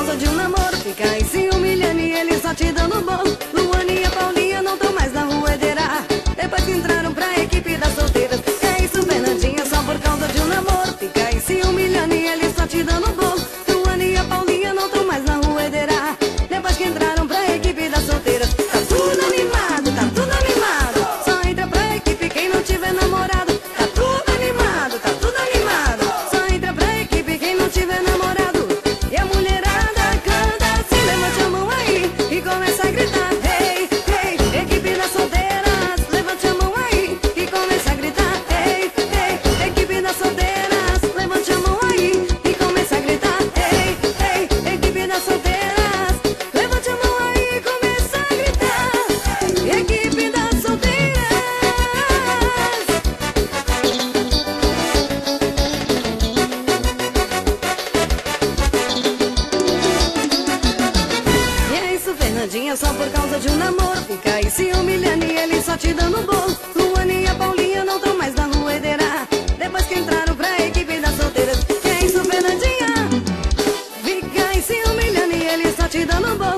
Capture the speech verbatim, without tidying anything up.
causa de um namoro. Fica aí se humilhando e ele só te dando bolo. Luana e a Paulinha não tão mais na ruedeira, depois que entraram pra equipe das solteiras. Que é isso, Fernandinha, só por causa de um namoro. Fica aí se humilhando e ele só te dando bolo. Luana e a Paulinha não tão mais na ruedeira, depois que entraram pra equipe das solteiras. Tá tudo animado, tá tudo animado. Só entra pra equipe quem não tiver namorado. Tá tudo animado, tá tudo animado. Só entra pra equipe quem não tiver namorado. E a mulherada canta, se levante a mão aí e começa a gritar. Hey, hey, equipe das solteiras, levante a mão aí e começa a gritar. Hey, hey, equipe das solteiras, levante a mão aí e começa a gritar. Hey, hey, equipe das solteiras, levante a mão aí e começa a gritar. Equipe das solteiras. E é isso, Fernandinha, só por causa de um namoro. Fica aí se humilhando e ele só te dando bolo. Luana e a Paulinha não tão mais na ruedeira, depois que entraram pra equipe das solteiras. Que é isso, Fernandinha? Fica aí se humilhando e ele só te dando bolo.